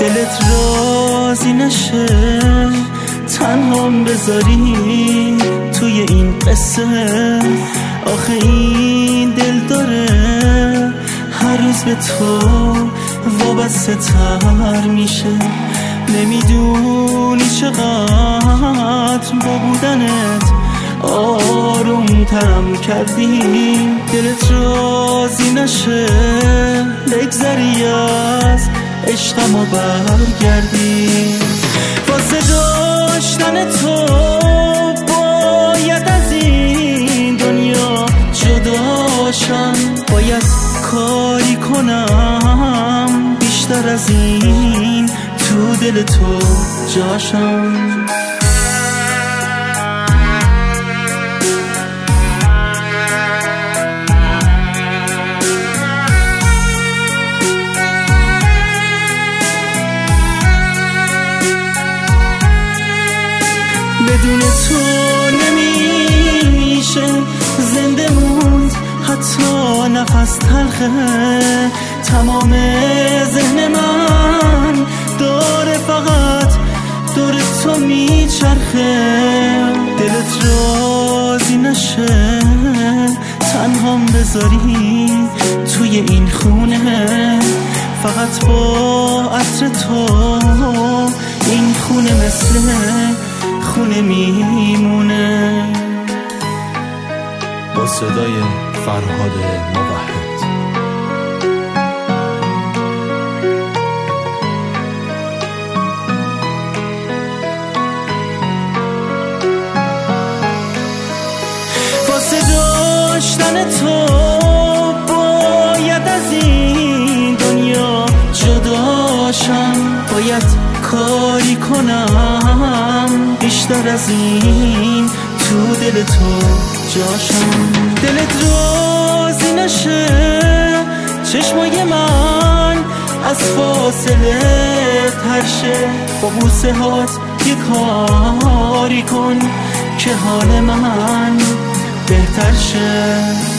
دلت راضی نشه تنهام بذاری توی این قصه. آخه این دل داره هر روز به تو وابسته تر میشه. نمیدونی چقدر با بودنت آروم ترم کردی. دلت راضی نشه بگذری از عشقم و برگردی. واسه داشتن تو باید از این دنیا جداشم. باید کاری کنم بیشتر از این تو دل تو جاشم. بدون تو نمیشه زنده موند، حتی نفس تلخه. تمام ذهن من داره فقط دور تو میچرخه. دلت راضی نشه تنهام بذاری توی این خونه. فقط با عطر تو این خونه مثل خونه میمونه. با صدای فرهاد موحد. واسه داشتن تو باید از این دنیا جداشم. باید کاری کنم بیشتر از این تو دل تو جاشم. دلت راضی نشه چشمای من از فاصله ترشه. با بوسه هات یه کاری کن که حال من بهتر شه.